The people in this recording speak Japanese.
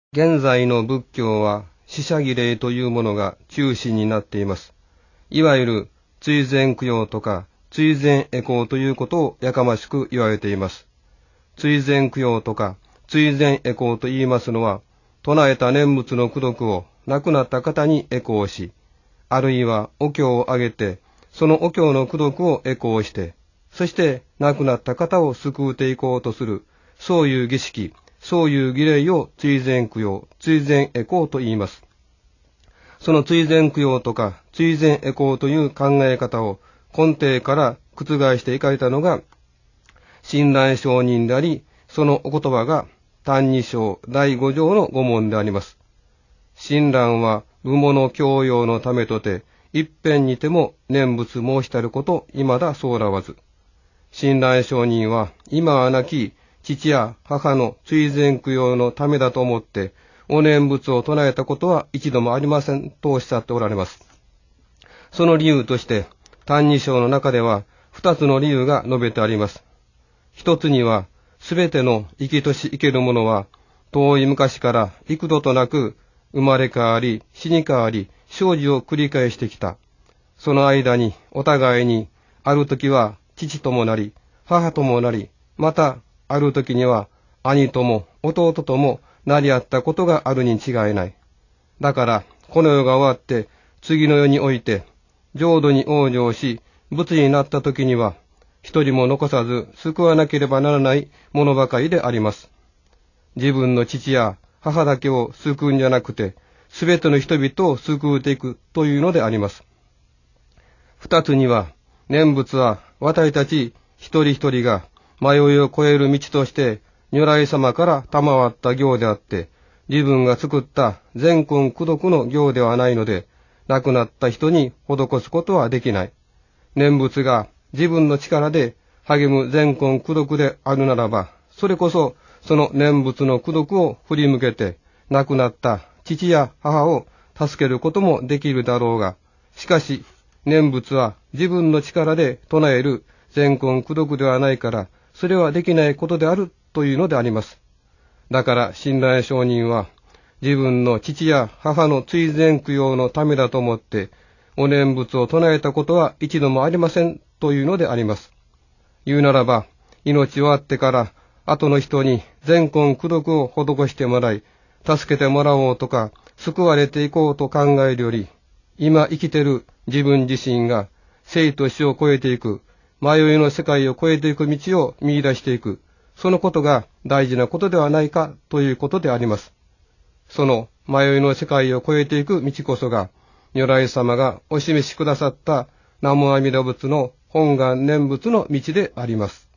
現在の仏教は死者儀礼というものが中心になっています。いわゆる追善供養とか追善回向ということをやかましく言われています。追善供養とか追善回向と言いますのは、唱えた念仏の功徳を亡くなった方に回向し、あるいはお経をあげて、そのお経の功徳を回向して、そして亡くなった方を救うていこうとする、そういう儀式、そういう儀礼を追善供養、追善回向と言います。その追善供養とか追善回向という考え方を根底から覆していかれたのが、親鸞上人であり、そのお言葉が歎異抄第5条の御文であります。親鸞は部門教養のためとて、一遍にても念仏申したること未だそうらわず。親鸞上人は今は亡き父や母の追善供養のためだと思って、お念仏を唱えたことは一度もありませんとおっしゃっておられます。その理由として、歎異抄の中では二つの理由が述べてあります。一つには、すべての生きとし生けるものは、遠い昔から幾度となく生まれ変わり、死に変わり、生死を繰り返してきた。その間にお互いに、ある時は父ともなり、母ともなり、またある時には兄とも弟ともなり合ったことがあるに違いない。だから、この世が終わって、次の世において、浄土に往生し、仏になった時には、一人も残さず救わなければならないものばかりであります。自分の父や母だけを救うんじゃなくて、すべての人々を救うていくというのであります。二つには、念仏は私たち一人一人が迷いを越える道として、如来様から賜った行であって、自分が作った善根功徳の行ではないので、亡くなった人に施すことはできない。念仏が自分の力で励む善根功徳であるならば、それこそその念仏の功徳を振り向けて、亡くなった父や母を助けることもできるだろうが、しかし念仏は自分の力で唱える善根功徳ではないから、それはできないことであるというのであります。だから親鸞上人は、自分の父や母の追善供養のためだと思って、お念仏を唱えたことは一度もありませんというのであります。言うならば、命終わってから後の人に善根功徳を施してもらい、助けてもらおうとか、救われていこうと考えるより、今生きてる自分自身が生と死を超えていく、迷いの世界を超えていく道を見出していく、そのことが大事なことではないかということであります。その迷いの世界を超えていく道こそが、如来様がお示しくださった南無阿弥陀仏の本願念仏の道であります。